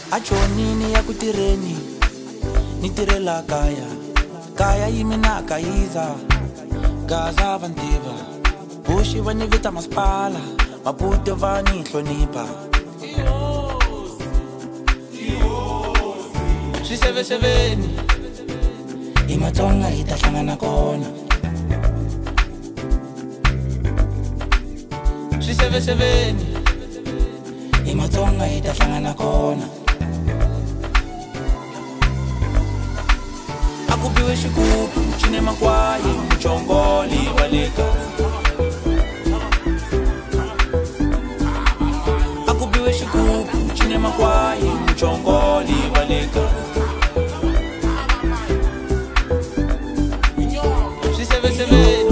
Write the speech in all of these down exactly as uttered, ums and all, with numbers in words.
Achonini ya kutireni nitirela kaya kaya yimina kaiza gaza vantiva bushi vani vita maspala mapute vani hlonipa swiseveseveni imatsonga itahlangana kona swiseveseveni imatsonga itahlangana kona akubiwe xigubu cine makwayi muchongoli waleka akubiwe xigubu cine makwayi muchongoli waleka swiseveseveni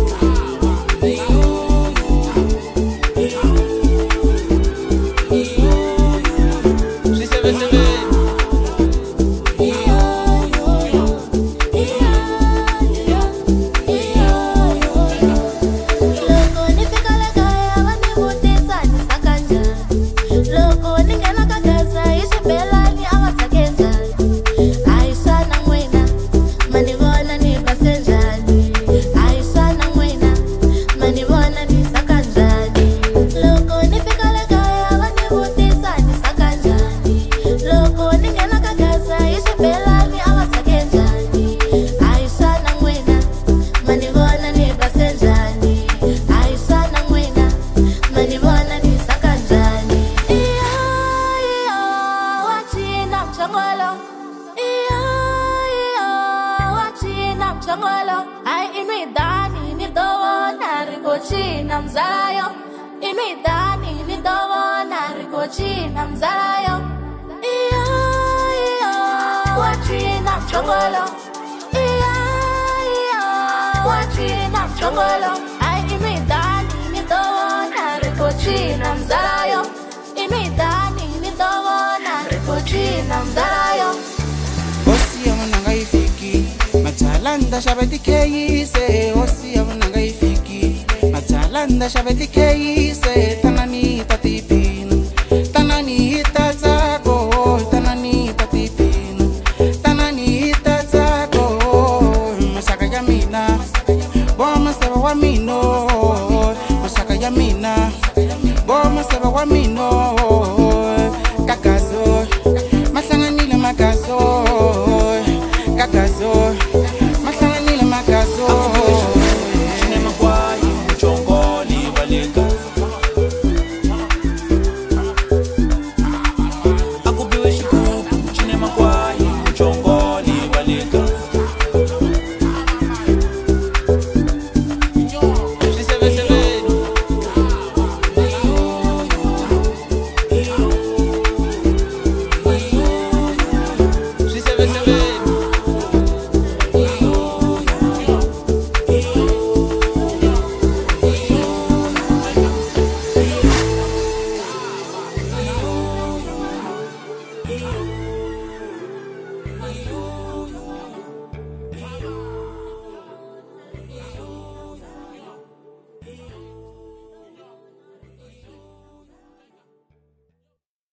Matalanda shabati keise, osia munanga ifiki. Matalanda shabati keise, tanani tatipina, tanani tatako, tanani tatipina, tanani tatako. Masaka yamina, boma seba wamino, masaka yamina, boma seba wamino.